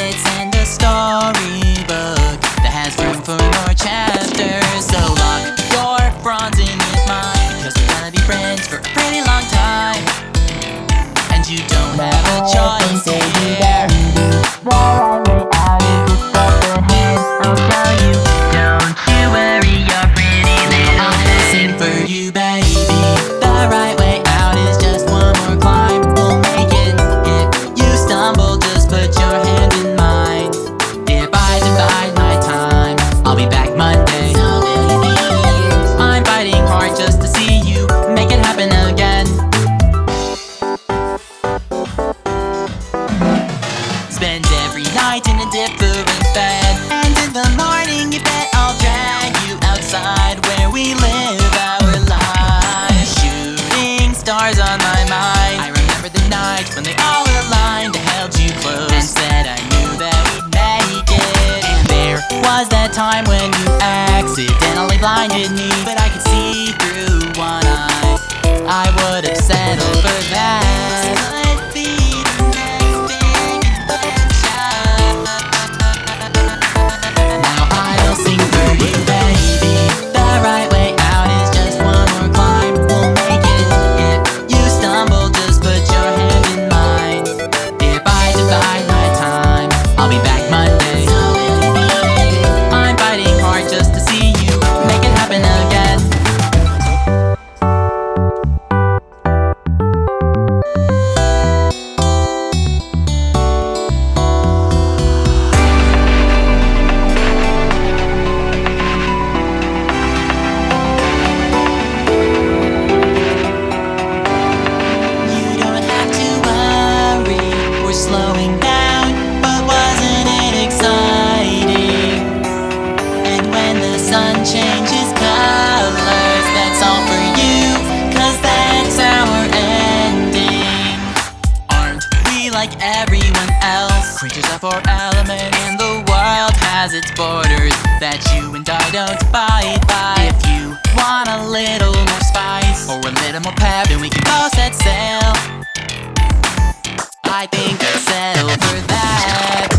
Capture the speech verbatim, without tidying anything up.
credits and a storybook that has room for more chapters. So lock your bronze in with mine, because we're gonna be friends for a pretty long time. And you don't have a choice here. The right way out is to stop the hands. I'll tell you, don't you worry your pretty little I'll head. Sing for you, baby. The right way out is just one more climb. We'll make it. If you stumble, just put your hand in mine. If I divide my time, I'll be back Monday. So will you be here? I'm fighting hard just to see you make it happen again. Spend every night in a different bed, and in the morning you bet I'll drag you outside where we live our lives. Shooting stars on my mind, I remember the night when they all aligned. I held you close and said I knew that we'd make it. And there was that time when you accidentally blinded me, but I could see through one eye. I would have settled for that. Slowing down, but wasn't it exciting? And when the sun changes colors, that's all for you, cause that's our ending. Aren't we like everyone else? Creatures of our element, and the world has its borders that you and I don't abide by. If you want a little more spice, or a little more pep, then we can both set sail. I think I'll settle for that.